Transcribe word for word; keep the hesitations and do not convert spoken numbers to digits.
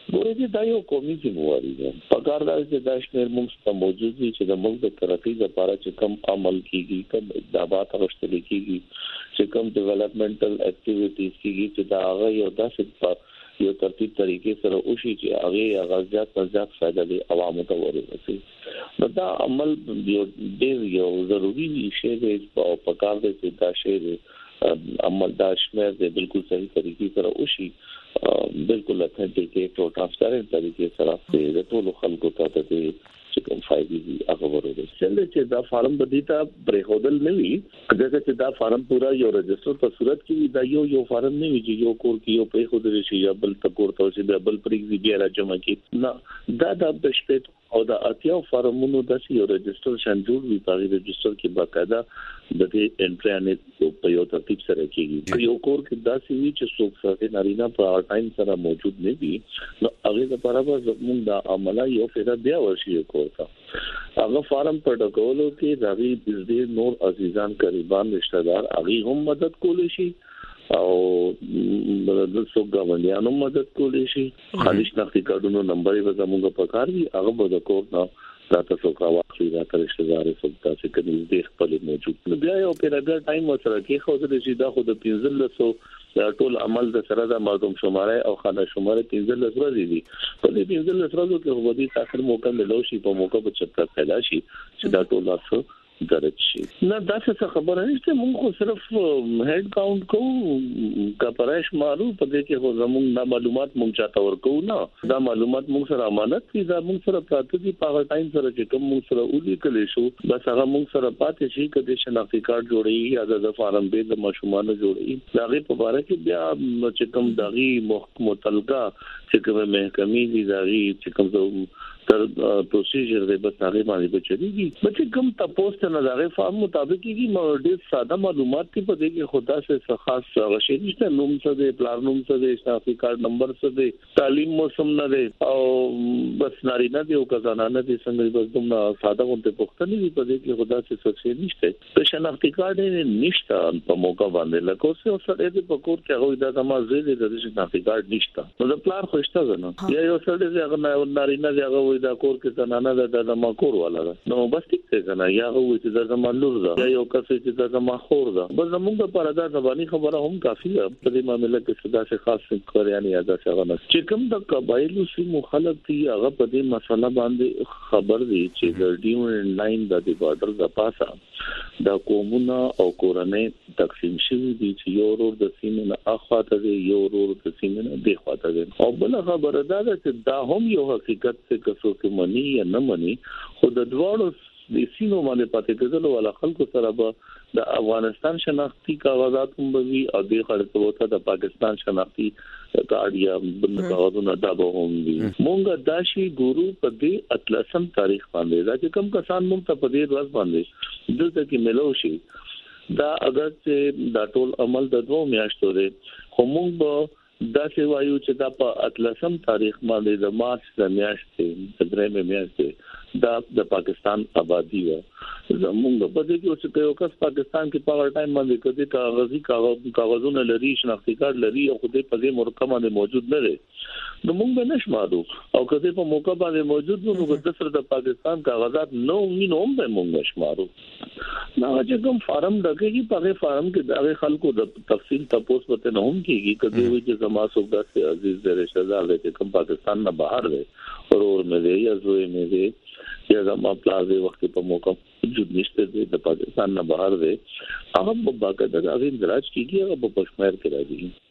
ګورې چې دا یو قومي ذمہواری ده پکار دا چې دا شمېر موږ ته موجود دي چې د ملک د ترقۍ لپاره چې کم عمل کیږي کم اقدامات غوښتل کیږي چې کم ډیولپمنټل اکټیویټیز کیږي چې دا هغه یو داسې یو ترتیب طریقې سره وشي چې هغه غزيات غزيات فائدہ دي عوامو ته ورسي نو دا عمل یو ډېر یو ضروری شی دی او پکار دی چې دا شی عمل دا شمېر دی بالکل صحیح طریقې سره وشي بالکل اتھنټیکیټ او ټرانسپیرنٹ طریقې سره د ټولو خلکو ته د چې کوم فائدې دي هغه ورته چې دا فارم بدیتا برهودل نه وي دغه چې دا فارم پورا یو رجستر په صورت کې دا یو یو فارم نه وي چې یو کور کې یو په خود لري یا بل تکور ته چې بل پرې بیا راځم کې نه دا د بشپټ او د اتیا فارمونو د یو رجستر شان جوړ وي په رجستر کې باقاعده د دې انټرنیټ په یو ترتیب سره کېږي یو کور کې دا سی وی چې څوک سره نارینا په ټایم سره موجود نه دي نو هغه لپاره به زموږ د عمله یو فیدا بیا ورشي کور تا هغه فارم په ډکولو کې راوي بزدي نور عزیزان قریبان رشتہ دار هغه هم مدد کولی شي او د څوک غوښتنه مدد کولی شي خالص نقطې کارډونو نمبر یې زموږ په کار وی هغه به د کور نه دا تاسو کا واخلي دا تر رشتہ دار څوک تاسو کې دې خپل موجود نو بیا یو پیراګر ټایم سره کې خو د شي دا خو د پنځل سو ټول عمل د سره د مردم شماره او خانه شماره پنځل سره دي په دې پنځل سره کې هو دې تاخر موقع ملو شي په موقع په چکر پیدا شي چې دا ټول تاسو درج شي نه دا څه خبره نشته موږ خو صرف هډ کاونټ کوو کپرش مارو په دې کې خو زموږ د معلومات موږ چاته ورکو نه دا معلومات موږ سره امانت دي دا موږ سره پراته دي په ټایم سره چې کوم موږ سره ولي کلی شو بس هغه موږ سره پاتې شي کله شناختی کارت جوړي یا د فارم به د مشومان جوړي دا غي په اړه کې بیا چې کوم دغه متعلقه چې کوم محکمې دي دا غي چې کوم تر پروسیجر دی بس هغه باندې بچیږي بچ کوم تاسو نه دغه فارم مطابق کې ډېر ساده معلومات کې په دې کې خدا سے خاص غشي نشته نوم څه دی پلان نوم څه دی شناختی کارت نمبر څه دی تعلیم موسم نه دی او بس نارینه دی او کزانه نه دي څنګه بس دومره ساده غونډه پوښتنه دی په دې کې خدا سے څه نشته په شناختی کارت نشته په موقع باندې لکه اوسه سره دې په کور کې هغه د تمازې دې د شناختی کارت نشته نو د پلان خوشته نه یا یو سره دې هغه نارینه دی هغه دا کور کې زنانه ده د ماکور ولا ده نو بس ټیک څه کنه یا هو چې د زمانلور ده یا یو کس چې د زماخور ده بس زموږ لپاره دا زبانی خبره هم کافي ده په دې معاملې کې صدا سے خاص څه یعنی یاد څنګه نه چې کوم د قبایلو سي مخالف دي هغه په دې مسله باندې خبر دي چې د ډیون لاین د بارډر د پاسه د قومونه او کورنۍ تقسیم شوی دي چې یو ورور د سیمې نه اخواته دي یو ورور د سیمې نه دی خواته دي او بل خبره ده چې دا هم یو حقیقت څخه کسو کې منی یا نه منی خو د دوړو د سینو باندې پاتې کېدل ولا خلکو سره به د افغانستان شناختی کاغذات هم وي او د خلکو ته د پاکستان شناختی کارت یا بل کاغذونه دا به هم وي مونږ داشي ګورو په دې اتلسم تاریخ باندې دا چې کوم کسان مونږ ته په دې ورځ باندې دلته کې ملو شي دا اگر چې دا ټول عمل د دوه میاشتو دی خو مونږ به دا سی وایو چې دا په اتلسم تاریخ باندې د مارچ د میاشتې د درېمې میاشتې دا د پاکستان آبادی و زموږ په دې کې چې یو کس پاکستان کې په ټایم باندې کدي کاغذي کاغذونه لري شناختی کارت لري او خدای په دې مرکه باندې موجود نه دی نو موږ به نشمارو او کدي په موقع باندې موجود نو د سر د پاکستان کاغذات نو مينو هم به موږ نشمارو دا چې کوم فارم دغه په فارم کې د خلکو د تفصیل تاسو ته نه هم کیږي کدي وي چې زما سوګه سي عزیز د رشتہ دار دې کوم پاکستان نه بهر دی اور مې دی یا زوی مې دی یا زما پلازه وخت په موقع وجود نشته د پاکستان نه بهر دی هغه په باقاعده د اغین دراج کیږي هغه په پښمیر کې راځي